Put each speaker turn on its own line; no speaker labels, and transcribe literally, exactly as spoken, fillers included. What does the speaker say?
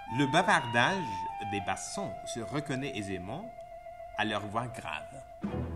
Le bavardage des bassons se reconnaît aisément à leur voix grave.